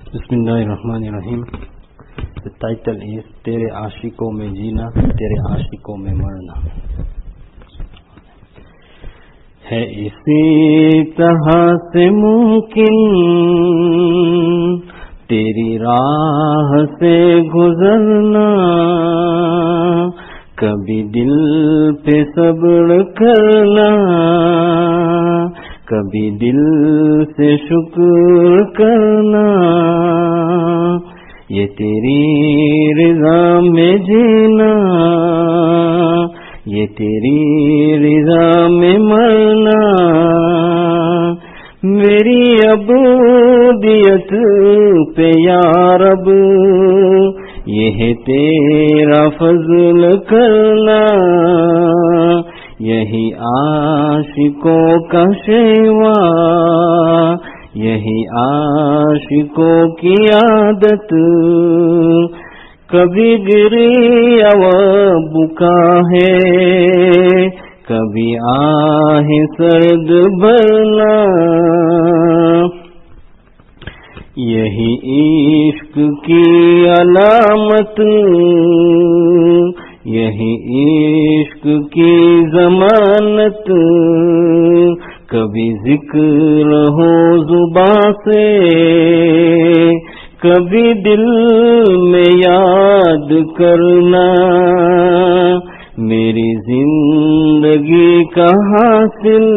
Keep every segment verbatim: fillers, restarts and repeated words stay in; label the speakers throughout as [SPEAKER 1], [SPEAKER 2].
[SPEAKER 1] بسم اللہ الرحمن الرحیم. The title is تیرے عاشقوں میں جینا تیرے عاشقوں میں مرنا. ہے اسی طرح سے ممکن تیری راہ سے گزرنا، کبھی دل پہ صبر کرنا، کبھی دل سے شکر کرنا. یہ تیری رضا میں جینا، یہ تیری رضا میں مرنا. میری عبودیت پہ یا رب یہ ہے تیرا فضل کرنا. یہی عاشقوں کا شیوا، یہی عاشقوں کی عادت. کبھی گری و بکا ہے، کبھی آہ سرد بھرنا. یہی عشق کی علامت، یہی عشق کی ضمانت. کبھی ذکر ہو زباں سے، کبھی دل میں یاد کرنا. میری زندگی کا حاصل،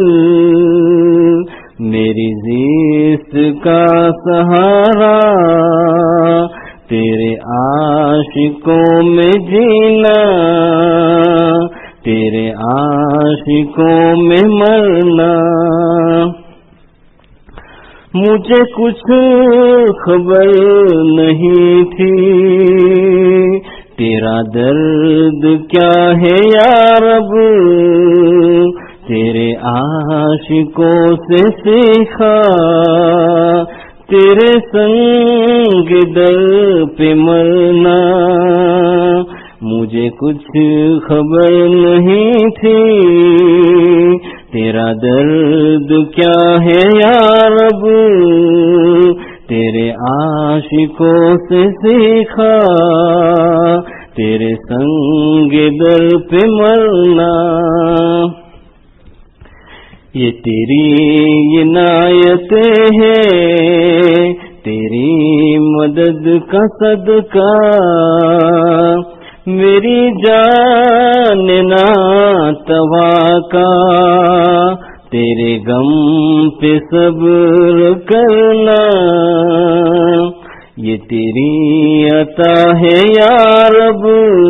[SPEAKER 1] میری زیست کا سہارا، تیرے عاشقوں میں جینا تیرے عاشقوں میں مرنا. مجھے کچھ خبر نہیں تھی تیرا درد کیا ہے یا رب، تیرے عاشقوں سے سیکھا. تیرے سنگ در پہ مرنا. مجھے کچھ خبر نہیں تھی تیرا درد کیا ہے یا رب، تیرے عاشقوں سے سیکھا. تیرے سنگ در پہ مرنا. یہ تیری عنایتیں ہیں، تیری مدد کا صدقہ. میری جان ناتوا کا تیرے غم پہ صبر کرنا. یہ تیری عطا ہے یا رب،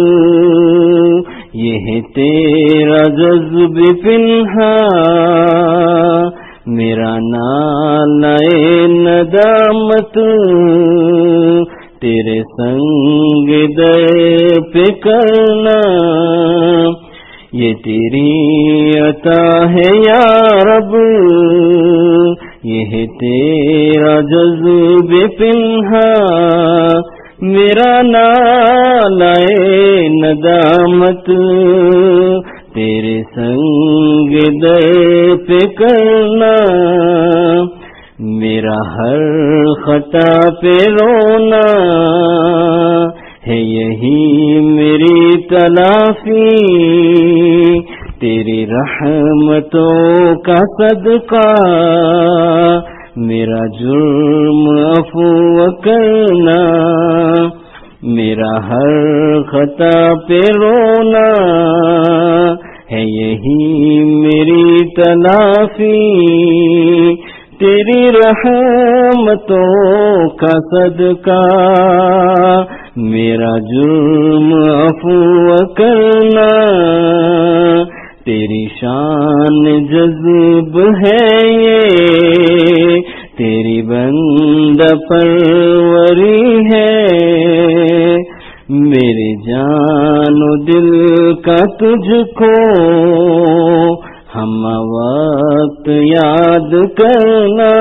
[SPEAKER 1] یہ ہے تیرا جذب پنہا. میرا نالے ندامت تیرے سنگ در پہ کرنا. یہ تیری عطا ہے یا رب، یہ ہے تیرا جذب پنہا. میرا نالے ندامت تیرے سنگ در پہ کرنا. میرا ہر خطا پہ رونا ہے یہی میری تلافی. تیری رحمتوں کا صدقہ میرا جرم عفو کرنا. میرا ہر خطا پہ رونا ہے یہی میری تلافی. تیری رحمتوں کا صدقہ میرا جرم عفو کرنا. تیری شان جذب ہے یہ، تیری بندہ پروری ہے. میری جان و دل کا تجھ کو ہم وقت یاد کرنا.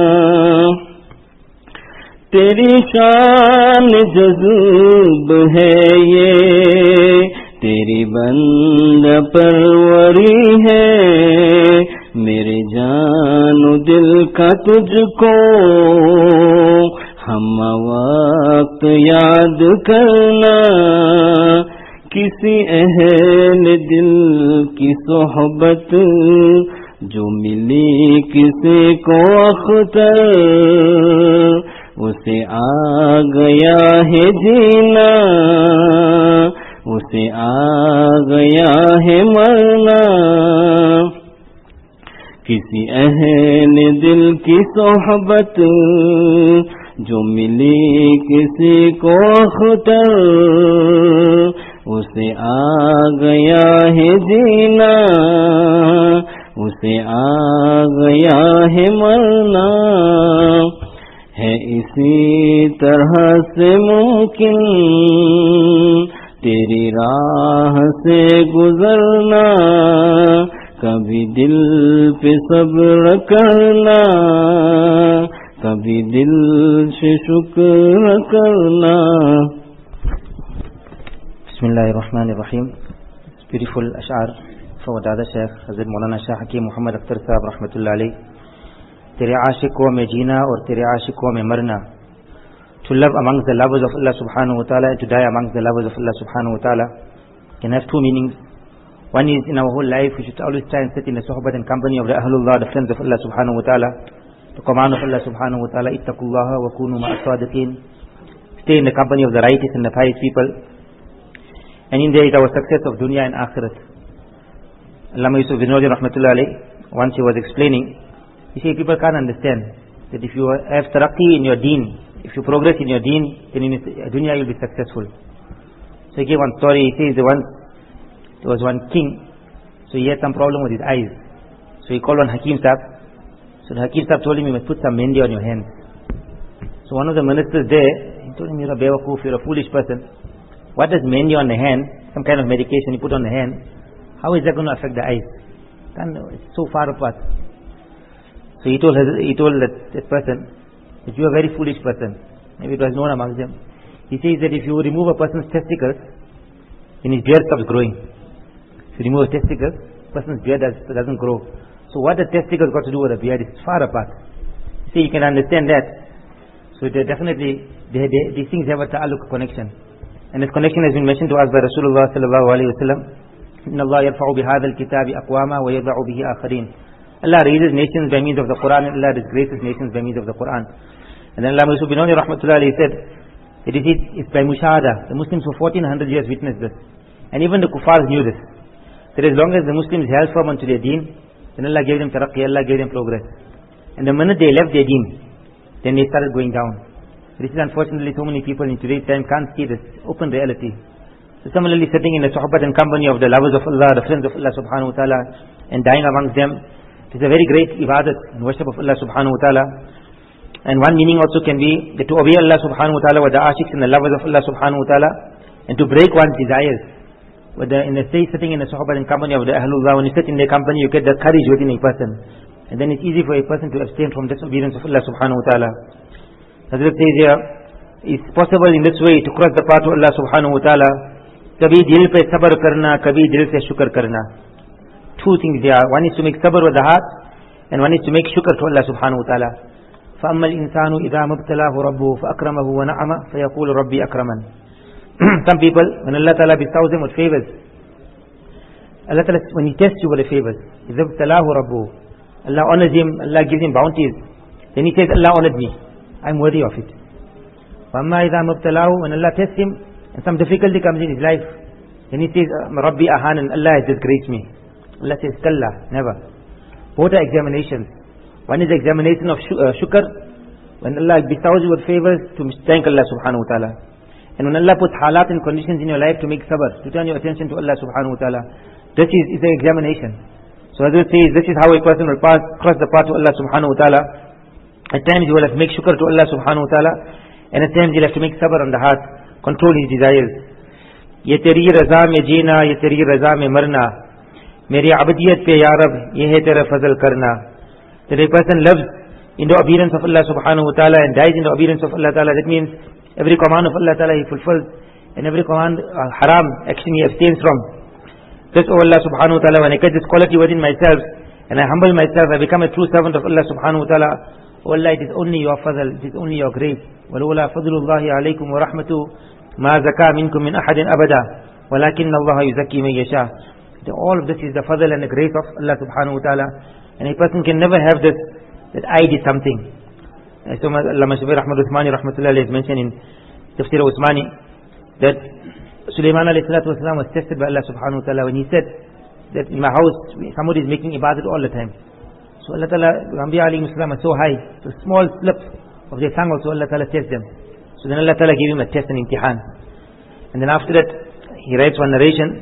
[SPEAKER 1] تیری شان جذب ہے یہ، تیری بندہ پروری ہے. میرے جان و دل کا تجھ کو ہم वक्त याद करना किसी अहल दिल की सोहबत जो मिली किसी को अख्तर उसे आ गया है जीना उसे आ गया है मरना किसी अहल दिल की सोहबत जो मिली किसी को अख्तर उसे आ गया है जीना उसे आ गया है मरना है इसी तरह से मुमकिन तेरी राह से गुजरना कभी दिल पे सब्र करना कभी दिल से शुक्र करना.
[SPEAKER 2] Bismillahirrahmanirrahim. Beautiful ash'ar for Dada Sheikh Hazrat Maulana Shah Hakim Muhammad Akhtar Sahab Rahmatullah Alayh. Tere aashiqon mein jeena aur tere aashiqon mein marna. To love amongst the lovers of Allah subhanahu wa ta'ala and to die amongst the lovers of Allah subhanahu wa ta'ala can have two meanings. One is in our whole life we should always try and sit in the sohbat and company of the Ahlullah, the friends of Allah subhanahu wa ta'ala. The command of Allah subhanahu wa ta'ala, ittaqullaha wa kunu ma'as sadiqin. Stay in the company of the righteous and the pious people. And in there is our success of dunya and akhirat. Allama Yusuf bin Nuri rahmatullah alayh, once he was explaining, he said people can't understand that if you have tarakki in your deen, if you progress in your deen, then in dunya you will be successful. So he gave one story. He says the one, there was one king, so he had some problem with his eyes. So he called one Hakim Sahib. So the Hakim Sahib told him, you must put some mendi on your hands. So one of the ministers there, he told him, you're a bewakoof, you're a foolish person. What does mendi on the hand, some kind of medication you put on the hand, how is that going to affect the eyes? It's so far apart. So he told he told that, that person that you are a very foolish person. Maybe it was known amongst them. He says that if you remove a person's testicles, then his beard stops growing. If you remove a testicle, a person's beard does, doesn't grow. So what the testicles got to do with the beard is far apart. See, you can understand that. So definitely, they, they, these things have a ta'alluq connection. And this connection has been mentioned to us by Rasulullah sallallahu alayhi wa sallam. Inna Allah yarfa'u bihadha al-kitabi aqwama wa yada'u bihi akharin. Allah raises nations by means of the Quran and Allah disgraces nations by means of the Quran. And then Allah Yusuf bin Nuri rahmatullah alayhi said, it is it's by mushahada. The Muslims for fourteen hundred years witnessed this. And even the kuffars knew this. That as long as the Muslims held firm onto their deen, then Allah gave them taraqqi, Allah gave them progress. And the minute they left their deen, then they started going down. This is unfortunately so many people in today's time can't see this open reality. So similarly sitting in the sohbat and company of the lovers of Allah, the friends of Allah subhanahu wa ta'ala, and dying amongst them, it is a very great ibadat and worship of Allah subhanahu wa ta'ala. And one meaning also can be that to obey Allah subhanahu wa ta'ala with the ashiqs and the lovers of Allah subhanahu wa ta'ala, and to break one's desires. Whether in the stay sitting in the sohbat and company of the Ahlullah, when you sit in their company you get the courage within a person. And then it's easy for a person to abstain from disobedience of Allah subhanahu wa ta'ala. Hazrat says here, it's possible in this way to cross the path to Allah subhanahu wa ta'ala. Kabhi dil pe sabr karna, kabhi dil se shukr karna. Two things there. One is to make sabr with the heart, and one is to make shukr to Allah subhanahu wa ta'ala. فَأَمَّا الْإِنسَانُ إِذَا مَبْتَلَاهُ رَبُّهُ فَأَكْرَمَهُ وَنَعَمَ فَيَقُولُ رَبِّي أَكْرَمَنِ. Some people, when Allah ta'ala bestows them with favors, Allah ta'ala, when He tests you with the favors, إِذَا مَبْتَلَاهُ رَبُّهُ, Allah honors him, Allah gives him bounties. Then he says, Allah honored me, I'm worthy of it. وَأَمَّا إِذَا مَبْتَلَاهُ, when Allah tests him, and some difficulty comes in his life, then he says, Rabbi Ahanan, Allah has disgraced me. Allah says, Kalla, never. Both are examinations. One is the examination of uh, shukr, when Allah bestows you with favors, to thank Allah subhanahu wa ta'ala. And when Allah puts halat and conditions in your life to make sabr, to turn your attention to Allah subhanahu wa ta'ala, this is, is an examination. So Hazrat says, this is how a person will pass, cross the path to Allah subhanahu wa ta'ala. At times you will have to make shukr to Allah subhanahu wa ta'ala, and at times you will have to make sabr on the heart, control his desires. Ye teri raza mein jeena, ye teri raza mein marna, meri abdiyat pe ya Rab, ye hai tera fazl karna. That a person lives in the obedience of Allah subhanahu wa ta'ala and dies in the obedience of Allah ta'ala. That means every command of Allah ta'ala he fulfills, and every command uh, haram action he abstains from. This, O Allah subhanahu wa ta'ala, when I get this quality within myself and I humble myself, I become a true servant of Allah subhanahu wa ta'ala. O Allah, it is only your fazl, it is only your grace. وَلَوْلَا فَضْلُ اللَّهِ عَلَيْكُمْ وَرَحْمَتُهُ مَا زَكَى مِنْكُمْ مِنْ أَحَدٍ أَبَدًا وَلَكِنَّ اللَّهَ يُزَكِّي مَن يَشَاءُ. All of this is the fadl and the grace of Allah subhanahu wa ta'ala, and a person can never have this, that I did something. As Allama Shabir Ahmad Uthmani rahmatullahi is mentioned in Tafsir Uthmani, that Sulaiman alayhi salatu wasalam was tested by Allah subhanahu wa ta'ala when he said that in my house somebody is making ibadat all the time. So Allah ta'ala, Anbiya alayhi salam are so high, so small slip of their tongue also Allah ta'ala tests them. So then Allah ta'ala gave him a test and imtihan. And then after that he writes one narration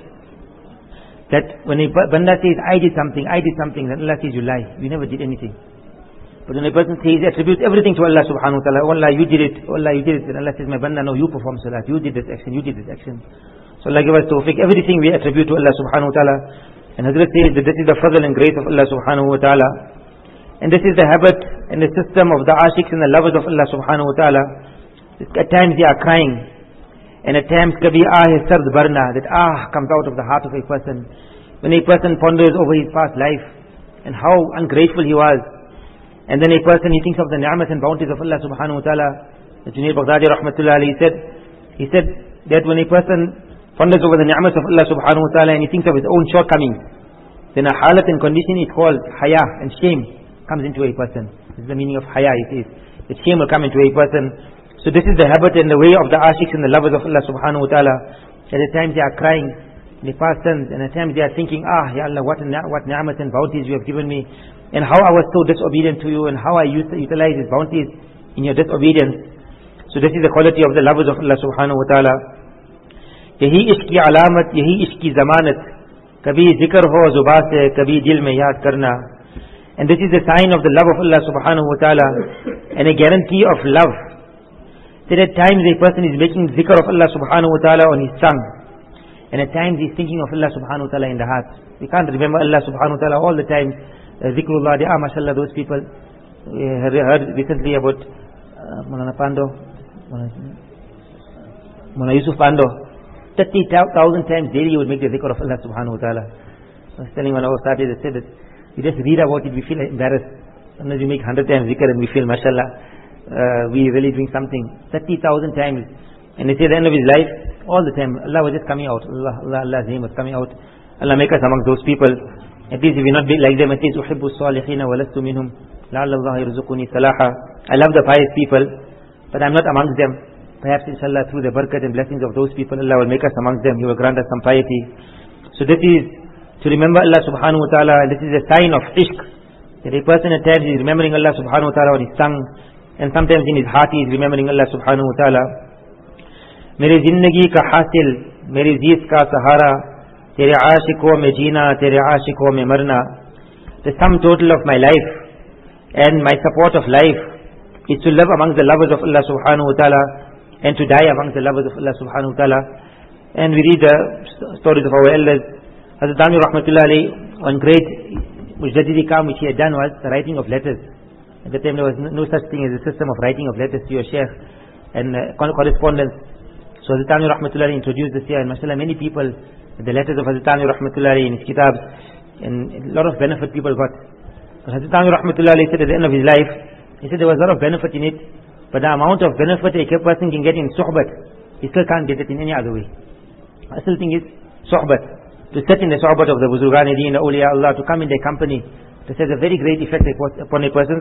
[SPEAKER 2] that when a banda says I did something, I did something, then Allah says you lie, you never did anything. But when a person says, he attributes everything to Allah subhanahu wa ta'ala, oh Allah you did it, oh Allah you did it, then Allah says my banda, no, you perform salat, you did this action, you did this action. So Allah give us tawfiq, everything we attribute to Allah subhanahu wa ta'ala. And Hazrat says that this is the fadl and grace of Allah subhanahu wa ta'ala. And this is the habit and the system of the ashiqs and the lovers of Allah subhanahu wa ta'ala. At times they are crying, and at times kabhi ah hai sard barna, that ah comes out of the heart of a person. When a person ponders over his past life and how ungrateful he was, and then a person, he thinks of the ni'mat and bounties of Allah subhanahu wa ta'ala. Junaid Baghdadi rahmatullah alayhi said, he said that when a person ponders over the ni'mat of Allah subhanahu wa ta'ala and he thinks of his own shortcomings, then a halat and condition is called haya, and shame comes into a person. This is the meaning of haya, it says. That shame will come into a person. So this is the habit and the way of the ashiqs and the lovers of Allah subhanahu wa ta'ala. At times they are crying in the past sins, and at times they are thinking, ah, Ya Allah, what, what ni'mat and bounties you have given me, and how I was so disobedient to you, and how I used to utilize His bounties in your disobedience. So this is the quality of the lovers of Allah subhanahu wa ta'ala. Yahi ishki alamat, yahi ishki zamanat, kabhi zikr ho zubah se, kabhi dil mein yaad karna. And this is the sign of the love of Allah subhanahu wa ta'ala, and a guarantee of love. That at times a person is making zikr of Allah subhanahu wa ta'ala on his tongue, and at times he's thinking of Allah subhanahu wa ta'ala in the heart. We can't remember Allah subhanahu wa ta'ala all the time. Uh, Zikrullah, they are mashallah, those people. We heard recently about uh, Mulana Pando, Mulana Yusuf Pando. thirty thousand times daily he would make the zikr of Allah subhanahu wa ta'ala. I was telling one of our starters, they said that we just read about it, we feel embarrassed. Sometimes we make one hundred times zikr and we feel mashallah, uh, we really doing something. thirty thousand times. And they say at the end of his life, all the time, Allah was just coming out. Allah, Allah, Allah's name was coming out. Allah make us among those people. At least if we not be like them, at least أُحِبُّ الصَّالِحِينَ وَلَسْتُ مِنْهُمْ لَعَلَّ اللَّهَ يَرْزُقُنِي صَلَاحًا. I love the pious people, but I'm not amongst them. Perhaps inshallah through the barakat and blessings of those people, Allah will make us amongst them. He will grant us some piety. So this is to remember Allah subhanahu wa ta'ala, and this is a sign of ishq. That a person at times is remembering Allah subhanahu wa ta'ala on his tongue, and sometimes in his heart he is remembering Allah subhanahu wa ta'ala. मेरी जिंदगी का हासिल, मेरी जीत का सहारा, तेरे आशिकों में जीना, तेरे आशिकों में मरना. The sum total of my life and my support of life is to live amongst the lovers of Allah subhanahu wa ta'ala, and to die amongst the lovers of Allah subhanahu wa ta'ala. And we read the stories of our elders. Hazrat Dani rahmatullah alayhi, one great mujdadidi kam which he had done was the writing of letters. At the time there was no such thing as a system of writing of letters to your sheikh and uh, correspondence. So Hazrat Dani rahmatullah introduced this here, and mashallah many people, the letters of Hazrat Dani rahmatullah in his kitabs, and a lot of benefit people got. But Hazrat Dani rahmatullah said at the end of his life, he said there was a lot of benefit in it, but the amount of benefit a person can get in suhbat, he still can't get it in any other way. I still think it's suhbat. To sit in the suhbat of the Buzurgan Deen, the awliya Allah, to come in their company, this has a very great effect upon a person's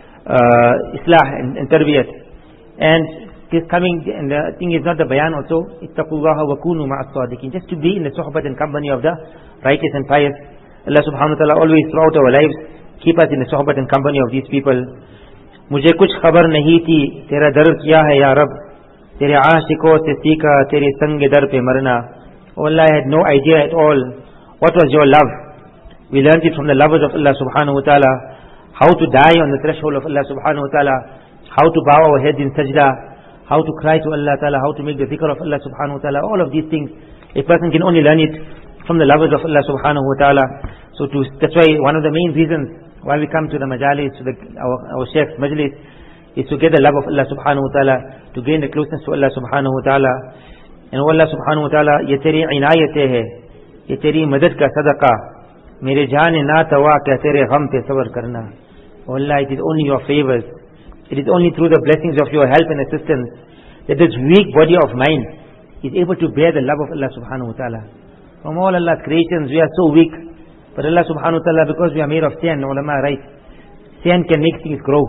[SPEAKER 2] uh, islah and, and tarbiyat. And is coming, and the thing is not the bayan also, ittaqullaha wa kunu ma'as sadiqin, just to be in the suhbat and company of the righteous and pious. Allah subhanahu wa ta'ala always throughout our lives keep us in the suhbat and company of these people. मुझे कुछ खबर नहीं थी तेरा दर क्या है या रब, तेरे आशिकों से सीखा तेरे संग दर पे मरना. Oh Allah, I had no idea at all what was your love. We learned it from the lovers of Allah subhanahu wa ta'ala, how to die on the threshold of Allah subhanahu wa ta'ala, how to bow our heads in sajda, how to cry to Allah ta'ala, how to make the dhikr of Allah subhanahu wa ta'ala. All of these things a person can only learn it from the lovers of Allah subhanahu wa ta'ala. So to, that's why one of the main reasons why we come to the majalis, to the, our, our sheikh's majlis, is to get the love of Allah subhanahu wa ta'ala, to gain the closeness to Allah subhanahu wa ta'ala. And Allah subhanahu wa ta'ala, ye teri inayat hai, ye teri madad ka sadaqa, mere jaan na tawa kya tere gham pe sabr karna. Allah, it is only your favors, It is only through the blessings of your help and assistance that this weak body of mine is able to bear the love of Allah subhanahu wa ta'ala. From all Allah's creations, we are so weak. But Allah subhanahu wa ta'ala, because we are made of sand, ulama right, sand can make things grow.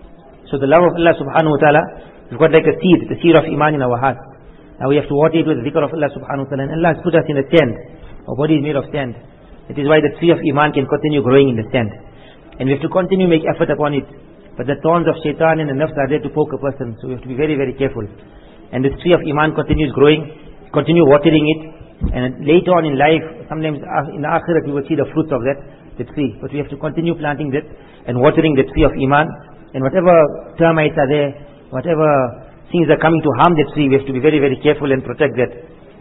[SPEAKER 2] So the love of Allah subhanahu wa ta'ala, we've got like a seed, the seed of iman in our heart. Now we have to water it with the dhikr of Allah subhanahu wa ta'ala. And Allah has put us in the sand. Our body is made of sand. It is why the tree of iman can continue growing in the sand. And we have to continue make effort upon it. But the thorns of shaitan and the nafs are there to poke a person. So we have to be very, very careful. And this tree of iman continues growing, continue watering it, and later on in life, sometimes in the akhirat we will see the fruits of that, the tree. But we have to continue planting that and watering the tree of iman. And whatever termites are there, whatever things are coming to harm that tree, we have to be very, very careful and protect that.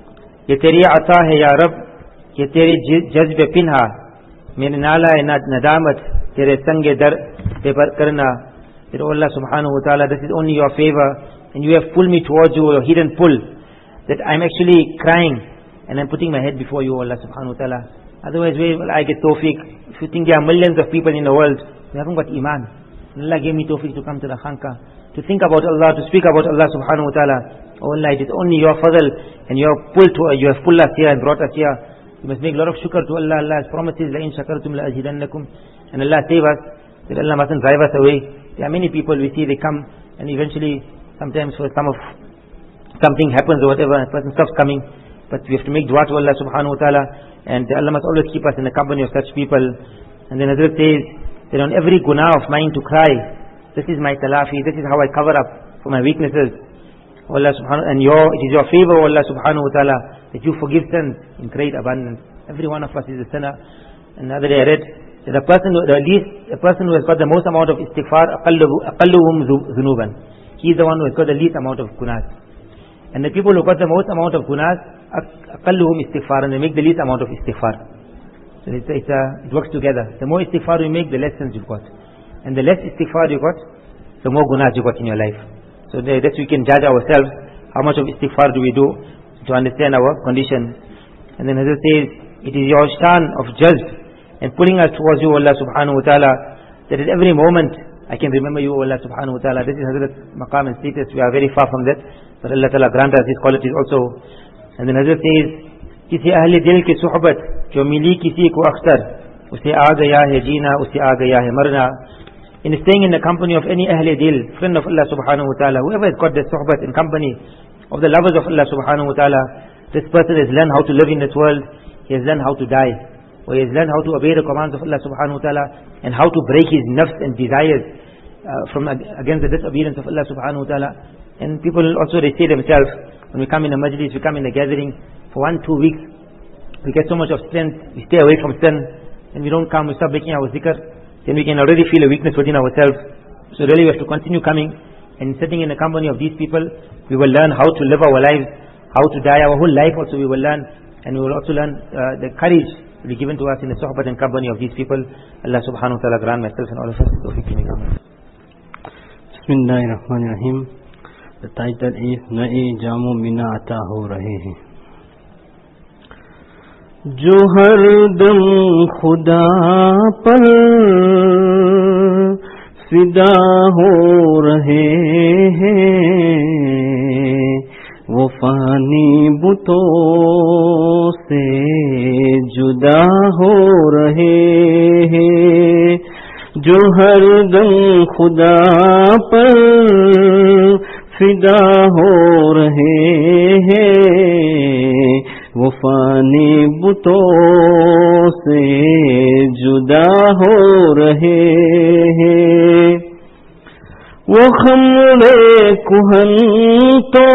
[SPEAKER 2] Ye teri ata hai ya Rab, ye teri jazb pinha, mere nala hai nadamat, tere sange dar pepar karna. That Allah subhanahu wa ta'ala, this is only your favor, and you have pulled me towards you, your hidden pull, that I'm actually crying, and I'm putting my head before you, Allah subhanahu wa ta'ala. Otherwise, where will I get tawfiq? If you think there are millions of people in the world who haven't got iman, Allah gave me tawfiq to come to the khanqa, to think about Allah, to speak about Allah subhanahu wa ta'ala. Oh Allah, it is only your fadl, and your pull to, you have pulled us here and brought us here. You must make a lot of shukr to Allah. Allah's promises, لَإِن شَكَرْتُمْ لَأَزِيدَنَّكُمْ. And Allah save us, that Allah mustn't drive us away. There are many people we see, they come, and eventually, sometimes for some of, something happens or whatever, a person stops coming. But we have to make dua to Allah subhanahu wa ta'ala, and Allah must always keep us in the company of such people. And then Hazrat says, that on every guna of mine to cry, this is my talafi, this is how I cover up for my weaknesses. Allah subhanahu, and your, it is your favor, Allah subhanahu wa ta'ala, that you forgive sins in great abundance. Every one of us is a sinner. And the other day I read, that the person, the least, the person who has got the most amount of istighfar, aqalluhum dhunuban. He is the one who has got the least amount of gunas. And the people who got the most amount of gunas, aqalluhum istighfar, and they make the least amount of istighfar. So it's a, it's a, it works together. The more istighfar you make, the less sins you've got. And the less istighfar you got, the more gunas you got in your life. So that's we can judge ourselves, how much of istighfar do we do, to understand our condition. And then Hazrat says, it is your shan of jazb, and pulling us towards you, Allah subhanahu wa ta'ala, that at every moment I can remember you, Allah subhanahu wa ta'ala. This is Hazrat's maqam and status. We are very far from that, but Allah ta'ala grant us these qualities also. And then Hazrat says, kisi ahli dil ki suhbat, jo mili kisi ko akhtar, usse aa gaya hai jeena, usse aa gaya hai marna. In staying in the company of any ahli dil, friend of Allah subhanahu wa ta'ala, whoever has got the suhbat in company of the lovers of Allah subhanahu wa ta'ala, this person has learned how to live in this world, he has learned how to die, or he has learned how to obey the commands of Allah subhanahu wa ta'ala, and how to break his nafs and desires uh, from against the disobedience of Allah subhanahu wa ta'ala. And people also, they say themselves, when we come in the majlis, we come in the gathering, for one, two weeks, we get so much of strength, we stay away from sin, and we don't come, we stop making our zikr, then we can already feel a weakness within ourselves. So really we have to continue coming, and sitting in the company of these people, we will learn how to live our lives, how to die, our whole life also we will learn, and we will also learn uh, the courage to be given to us in the sohbat and company of these people. Allah subhanahu wa ta'ala grant myself and all of us tawfiq in Iman.
[SPEAKER 1] Bismillahirrahmanirrahim. The title is Nae Jamu Mina Ata Ho Rahe Hain. Jo har dam khuda par fida ho rahe hain, वो फानी बुतों से जुदा हो रहे हैं, जो हर दम खुदा पर फिदा हो रहे हैं, वो फानी बुतों से जुदा हो रहे हैं। वो खम्रे कुहन तो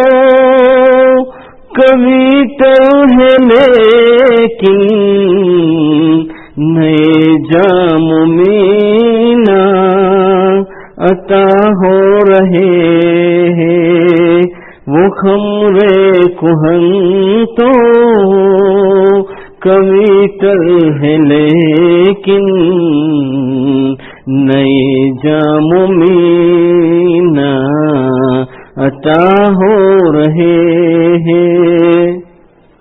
[SPEAKER 1] कभी तर है लेकिन नए जाम मीना अता हो रहे हैं। वो खम्रे कुहन तो कभी तर है लेकिन नए जाम मीना अता हो रहे हैं।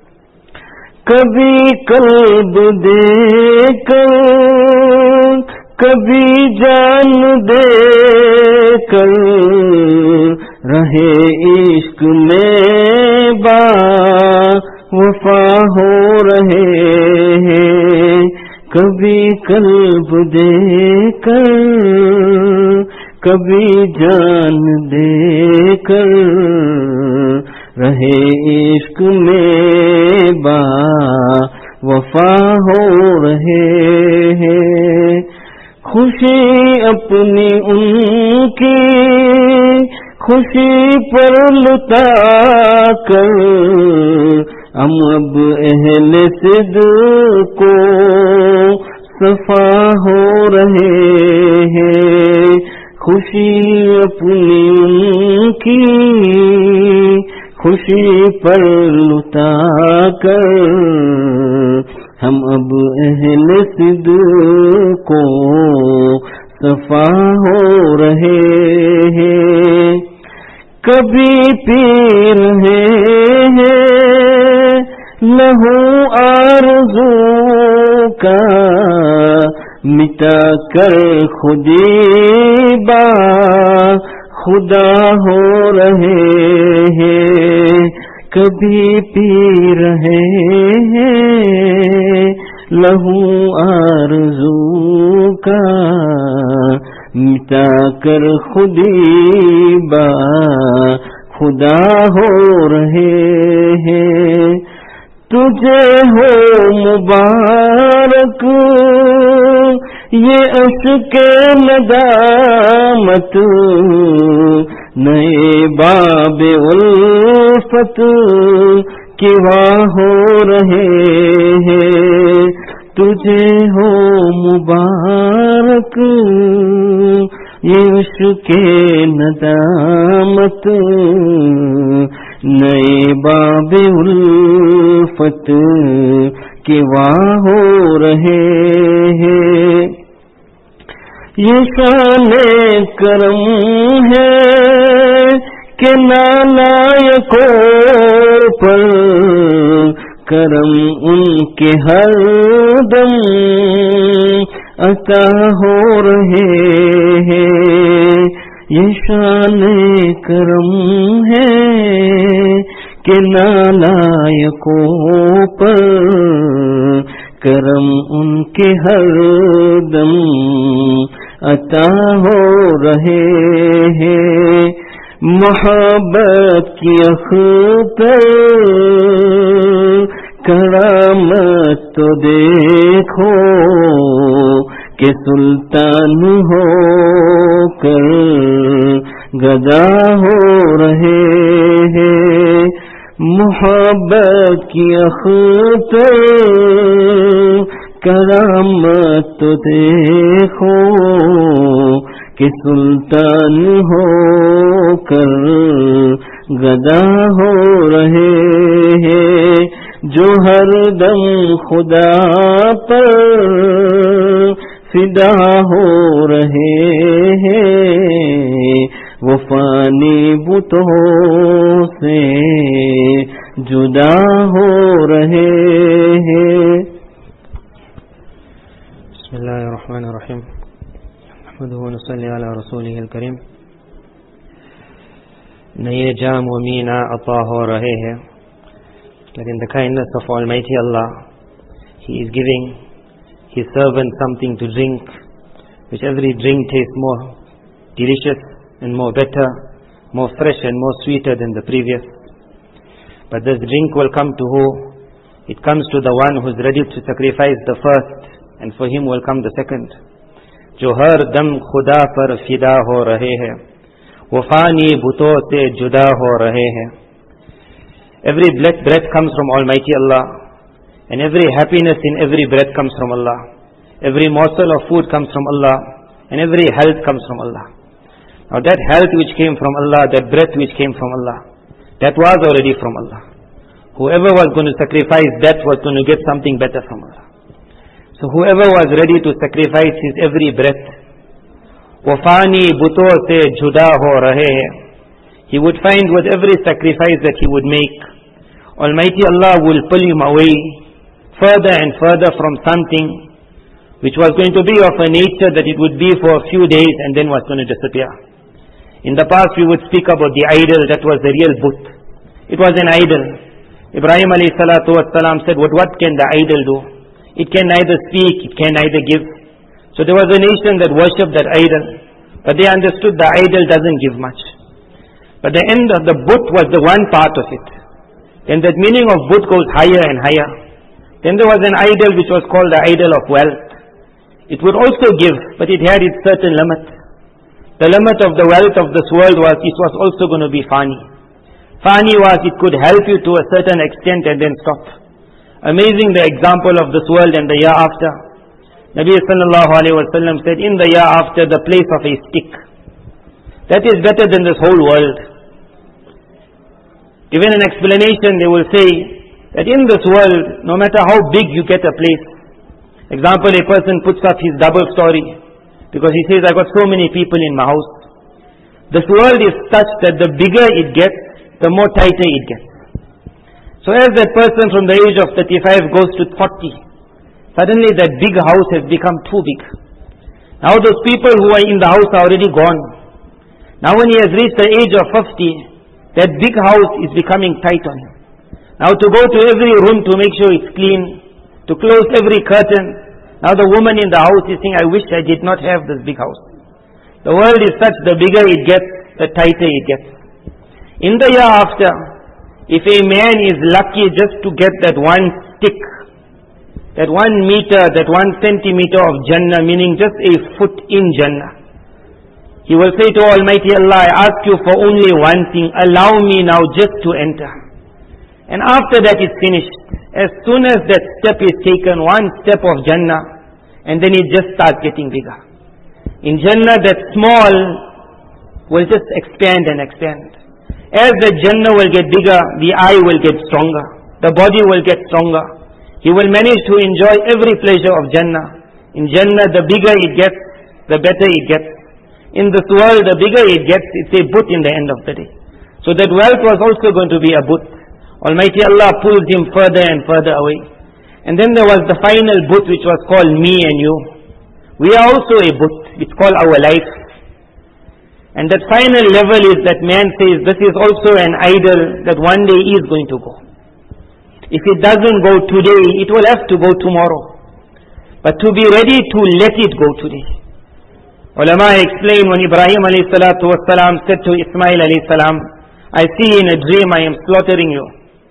[SPEAKER 1] कभी कल्ब देकर کبھی جان دے کر رہے عشق میں با وفا ہو رہے ہیں، کبھی قلب دے کر کبھی جان دے کر رہے عشق میں با وفا ہو رہے ہیں۔ خوشی اپنی ان کی خوشی پر لٹا کر ہم اب اہل صدق کو صفا ہو رہے ہیں۔ خوشی اپنی ان کی خوشی پر لٹا کر ہم اب اہل صدق کو صفا ہو رہے ہیں۔ کبھی پی رہے ہیں لہو آرزو کا مٹا کر خودی با خدا ہو رہے ہیں۔ کبھی پی رہے ہیں لہو آرزو کا مٹا کر خودی با خدا ہو رہے ہیں۔ تجھے ہو مبارک یہ اشک ندامت، نئے باب الفت کی واہ ہو رہے ہیں۔ تجھے ہو مبارک یہ عشق ندامت، نئے باب الفت کے واہ ہو رہے ہیں۔ یہ شان کرم ہے کہ نالائقوں پر کرم ان کے ہر دم عطا ہو رہے ہیں۔ یہ شان کرم ہے کہ نالائقوں پر کرم ان کے ہر دم عطا ہو رہے ہیں۔ محبت کی اختر کرامت تو دیکھو کہ سلطان ہو کر گدا ہو رہے ہیں۔ محبت کی اختر کرامت تو دیکھو کہ سلطان ہو کر گدا ہو رہے ہیں۔ جو ہر دم خدا پر فدا ہو رہے ہیں، وہ فانی بتوں سے جدا ہو رہے ہیں۔
[SPEAKER 2] بسم اللہ الرحمن الرحیم، نحمده ونصلی علی رسولہ الکریم۔ نئے جام و مینا عطا ہو رہے ہیں، that in the kindness of Almighty Allah, He is giving His servant something to drink, which every drink tastes more delicious and more better, more fresh and more sweeter than the previous. But this drink will come to who? It comes to the one who is ready to sacrifice the first, and for him will come the second. جو ہر دم خدا پر فدا ہو رہے ہیں، وہ فانی بتوں سے جدا ہو رہے ہیں۔ Every breath comes from Almighty Allah, and every happiness in every breath comes from Allah. Every morsel of food comes from Allah, and every health comes from Allah. Now that health which came from Allah, that breath which came from Allah, that was already from Allah. Whoever was going to sacrifice that was going to get something better from Allah. So whoever was ready to sacrifice his every breath, وَفَانِي بُتو se juda ho rahe hai, he would find with every sacrifice that he would make, Almighty Allah will pull him away further and further from something
[SPEAKER 3] which was going to be of a nature that it would be for a few days and then was going to disappear. In the past we would speak about the idol that was the real but. It was an idol. Ibrahim alayhi salatu wassalam said, what, what can the idol do? It can neither speak, it can neither give. So there was a nation that worshipped that idol, but they understood the idol doesn't give much. But the end of the but was the one part of it. Then that meaning of but goes higher and higher. Then there was an idol which was called the idol of wealth. It would also give, but it had its certain limit. The limit of the wealth of this world was, it was also going to be fani. Fani was, it could help you to a certain extent and then stop. Amazing the example of this world and the year after. Nabi sallallahu alayhi wa sallam said, in the year after, the place of a stick. That is better than this whole world. Given an explanation, they will say that in this world, no matter how big you get a place, example, a person puts up his double story, because he says, I got so many people in my house. This world is such that the bigger it gets, the more tighter it gets. So as that person from the age of thirty-five goes to forty, suddenly that big house has become too big. Now those people who are in the house are already gone. Now when he has reached the age of fifty, that big house is becoming tight on him. Now to go to every room to make sure it's clean, to close every curtain. Now the woman in the house is saying, I wish I did not have this big house. The world is such, the bigger it gets, the tighter it gets. In the year after, if a man is lucky just to get that one stick, that one meter, that one centimeter of Jannah, meaning just a foot in Jannah, he will say to Almighty Allah, I ask you for only one thing, allow me now just to enter. And after that is finished, as soon as that step is taken, one step of Jannah, and then it just starts getting bigger. In Jannah, that small will just expand and expand. As the Jannah will get bigger, the eye will get stronger, the body will get stronger. He will manage to enjoy every pleasure of Jannah. In Jannah, the bigger it gets, the better it gets. In this world, the bigger it gets, it's a but in the end of the day. So that wealth was also going to be a but. Almighty Allah pulls him further and further away. And then there was the final but, which was called me and you. We are also a but. It's called our life. And that final level is that man says, this is also an idol that one day is going to go. If it doesn't go today, it will have to go tomorrow. But to be ready to let it go today. Ulama explain when Ibrahim alayhi salatu wasalam said to Ismail alayhi salam, I see in a dream I am slaughtering you.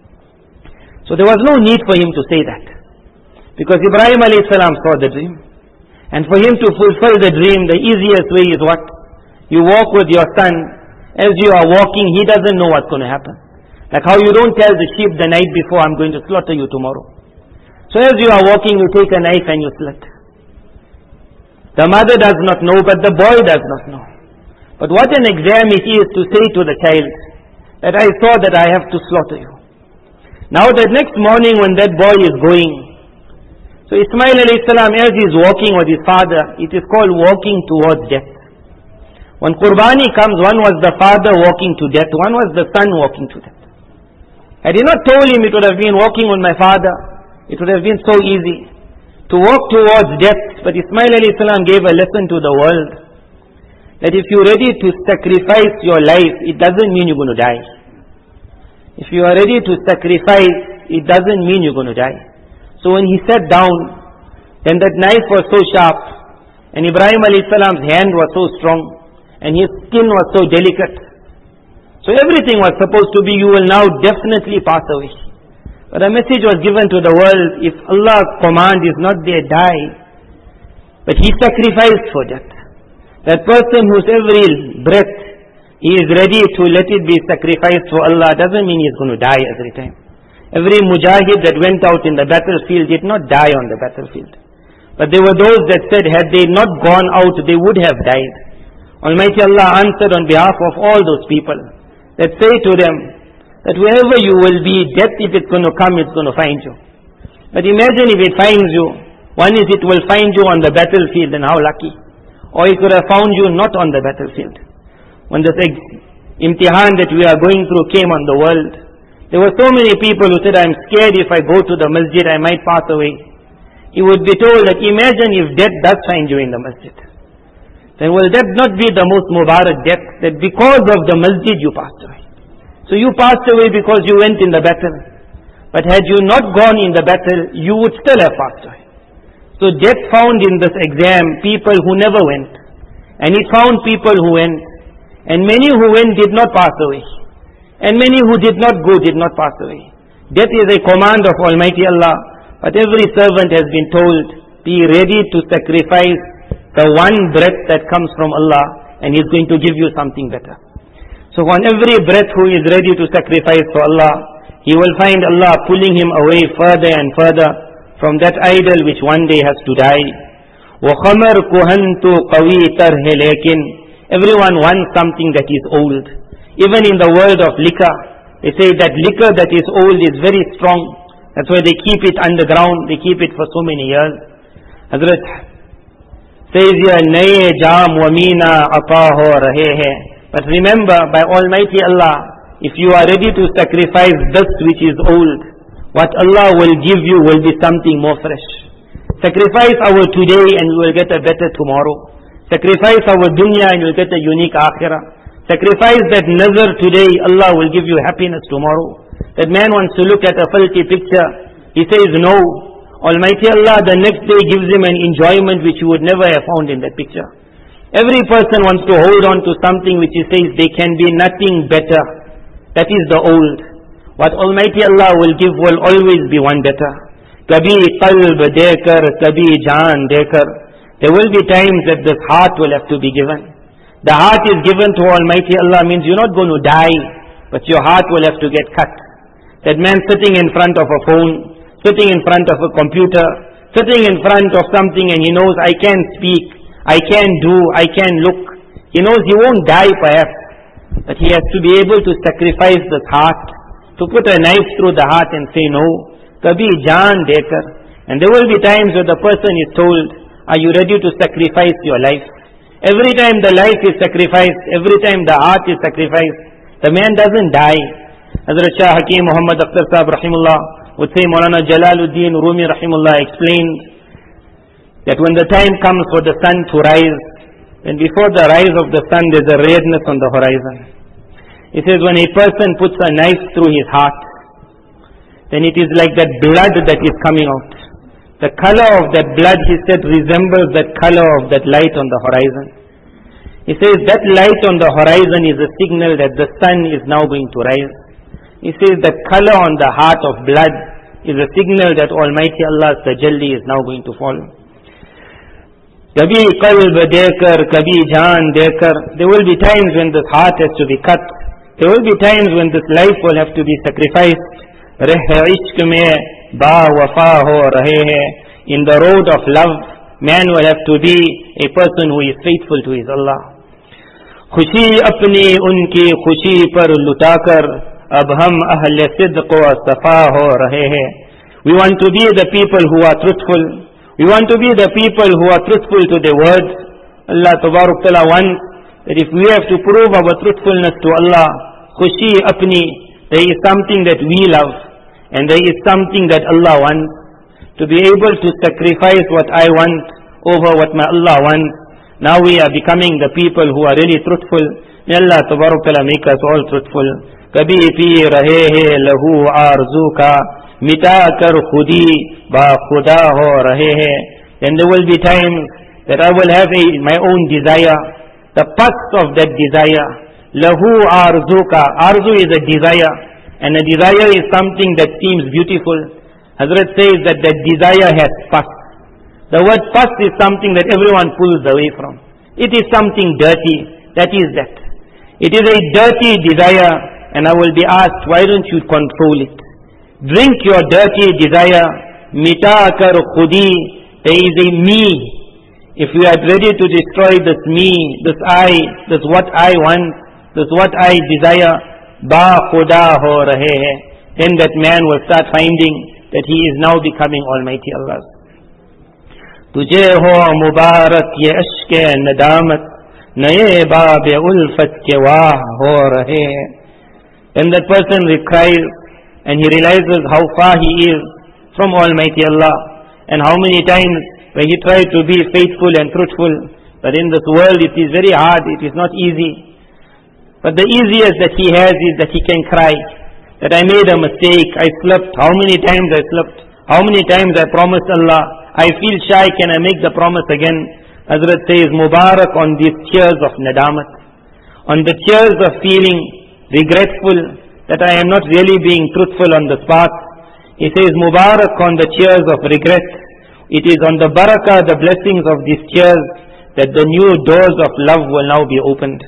[SPEAKER 3] So there was no need for him to say that. Because Ibrahim alayhi salam saw the dream. And for him to fulfill the dream, the easiest way is what? You walk with your son. As you are walking, he doesn't know what's going to happen. Like how you don't tell the sheep the night before, I'm going to slaughter you tomorrow. So as you are walking, you take a knife and you slit. The mother does not know, but the boy does not know. But what an exam it is to say to the child, that I saw that I have to slaughter you. Now that next morning when that boy is going, so Ismail alayhi salam, as he is walking with his father, it is called walking towards death. When Qurbani comes, one was the father walking to death, one was the son walking to death. Had he not told him, it would have been walking with my father, it would have been so easy to walk towards death. But Ismail alayhi salam gave a lesson to the world, that if you're ready to sacrifice your life, it doesn't mean you're going to die. If you are ready to sacrifice, it doesn't mean you're going to die. So when he sat down, then that knife was so sharp, and Ibrahim alayhi salam's hand was so strong, and his skin was so delicate. So everything was supposed to be, you will now definitely pass away. But a message was given to the world, if Allah's command is not there, die. But he sacrificed for that. That person whose every breath, he is ready to let it be sacrificed for Allah, doesn't mean he is going to die every time. Every mujahid that went out in the battlefield did not die on the battlefield. But there were those that said, had they not gone out, they would have died. Almighty Allah answered on behalf of all those people, that say to them, that wherever you will be, death, if it's going to come, it's going to find you. But imagine if it finds you, one is it will find you on the battlefield, and how lucky. Or it could have found you not on the battlefield. When this imtihan that we are going through came on the world, there were so many people who said, I'm scared if I go to the masjid, I might pass away. he would be told that imagine if death does find you in the masjid. Then will that not be the most Mubarak death? That because of the masjid you passed away. So you passed away because you went in the battle. But had you not gone in the battle, you would still have passed away. So death found in this exam people who never went. And it found people who went. And many who went did not pass away. And many who did not go did not pass away. Death is a command of Almighty Allah. But every servant has been told, be ready to sacrifice the one breath that comes from Allah, and He is going to give you something better. So on every breath who is ready to sacrifice for Allah, he will find Allah pulling him away further and further from that idol which one day has to die. وَخَمَرْ كُهَنْتُ قَوِي تَرْهِ لَكِنْ Everyone wants something that is old. Even in the world of liquor, they say that liquor that is old is very strong. That's why they keep it underground, they keep it for so many years. Hazrat says here, Naye jam wa meena ata ho rahe hai. But remember, by Almighty Allah, if you are ready to sacrifice this which is old, what Allah will give you will be something more fresh. Sacrifice our today and you will get a better tomorrow. Sacrifice our dunya and you will get a unique akhirah. Sacrifice that nazar today, Allah will give you happiness tomorrow. That man wants to look at a filthy picture. He says no. Almighty Allah the next day gives him an enjoyment which you would never have found in that picture. Every person wants to hold on to something which he says they can be nothing better. That is the old. What Almighty Allah will give will always be one better. Kabhi qalb dekar, kabhi jaan dekar. There will be times that this heart will have to be given. The heart is given to Almighty Allah means you're not going to die, but your heart will have to get cut. That man sitting in front of a phone, sitting in front of a computer, sitting in front of something and he knows I can speak, I can do, I can look. He knows he won't die perhaps, but he has to be able to sacrifice this heart, to put a knife through the heart and say no. Kabhi jaan dekar. And there will be times where the person is told, are you ready to sacrifice your life? Every time the life is sacrificed, every time the heart is sacrificed, the man doesn't die. Hazrat Shah Hakim Muhammad Akhtar Sahib Rahimullah would say, Maulana Jalaluddin Rumi Rahimullah explained that when the time comes for the sun to rise, and before the rise of the sun there's a redness on the horizon. He says when a person puts a knife through his heart, then it is like that blood that is coming out. The color of that blood, he said, resembles that color of that light on the horizon. He says that light on the horizon is a signal that the sun is now going to rise. He says the color on the heart of blood is a signal that Almighty Allah's tajalli is now going to fall. Kabhi qalb dekar, kabhi jaan dekar. There will be times when this heart has to be cut. There will be times when this life will have to be sacrificed. Reh ishq mein ba wafa ho rahe hai. In the road of love, man will have to be a person who is faithful to his Allah. खुशी अपनी उनकी खुशी पर लुटाकर अब हम अहले सिद्क़ व सफ़ा हो रहे हैं. We want to be the people who are truthful. We want to be the people who are truthful to their words. Allah Tabarak Ta'ala wants that if we have to prove our truthfulness to Allah, khushi apni, there is something that we love and there is something that Allah wants. To be able to sacrifice what I want over what my Allah wants. Now we are becoming the people who are really truthful. May Allah Tabarak Ta'ala make us all truthful. Kabhi pi rahe hai lahu arzu ka mita kar khudi ba khuda ho rahe hai. Then there will be times that I will have a, my own desire. The past of that desire. Lahu arzu ka. Arzu is a desire. And a desire is something that seems beautiful. Hazrat says that that desire has past. The word past is something that everyone pulls away from. It is something dirty. That is that. It is a dirty desire, and I will be asked, why don't you control it? Drink your dirty desire. Mita kar khudi. There is a me. If we are ready to destroy this me, this I, this what I want, this what I desire, ba khuda ho rahe hai. Then that man will start finding that he is now becoming Almighty Allah. Tujhe ho mubarak ye ashke nadamat, naye baab ulfat ke wah ho rahe. Then that person cries and he realizes how far he is from Almighty Allah. and how many times where he tried to be faithful and truthful. But in this world it is very hard, it is not easy. But the easiest that he has is that he can cry, that I made a mistake, I slept, how many times I slept, how many times I promised Allah, I feel shy, can I make the promise again? Hazrat says, Mubarak on these tears of nadamat, on the tears of feeling regretful that I am not really being truthful on this path. He says, Mubarak on the tears of regret. It is on the barakah, the blessings of these tears, that the new doors of love will now be opened.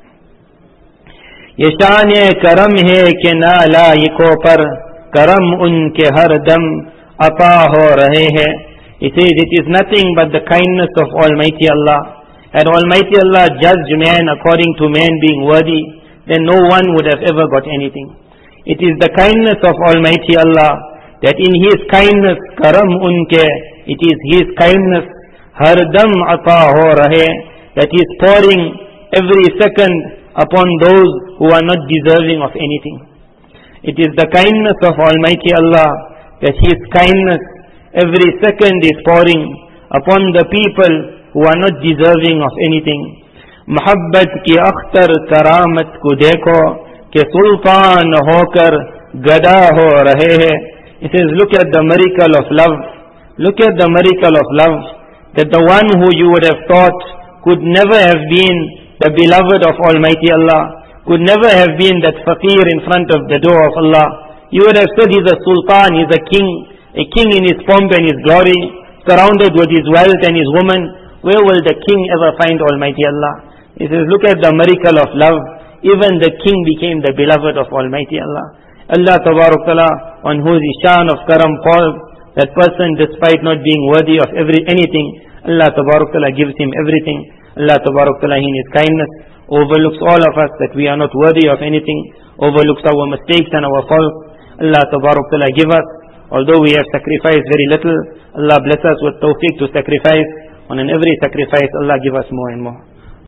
[SPEAKER 3] ये शान करम है कि ना लायकों पर करम उनके हर दम अता हो रहे हैं. He says it is nothing but the kindness of Almighty Allah. Had Almighty Allah judged man according to man being worthy, then no one would have ever got anything. It is the kindness of Almighty Allah that in His kindness, karam unke, it is His kindness, har dam ata ho rahe, that He is pouring every second upon those who are not deserving of anything. It is the kindness of Almighty Allah that His kindness every second is pouring upon the people who are not deserving of anything. Muhabbat ki akhtar karamat ko dekho ke sultan hokar gada ho rahe hai. It says, look at the miracle of love. Look at the miracle of love, that the one who you would have thought could never have been the beloved of Almighty Allah, could never have been that faqir in front of the door of Allah. You would have said he's a sultan, he's a king, a king in his pomp and his glory, surrounded with his wealth and his woman. Where will the king ever find Almighty Allah? He says, look at the miracle of love. Even the king became the beloved of Almighty Allah. Allah Tabarak Ta'ala, on whose ishan of karam falls, that person, despite not being worthy of every anything, Allah Tabarak Ta'ala gives him everything. Allah Tabarak Ta'ala in His kindness overlooks all of us that we are not worthy of anything, overlooks our mistakes and our faults. Allah Tabarak Ta'ala give us, although we have sacrificed very little, Allah bless us with tawfiq to sacrifice. On every sacrifice, Allah give us more and more.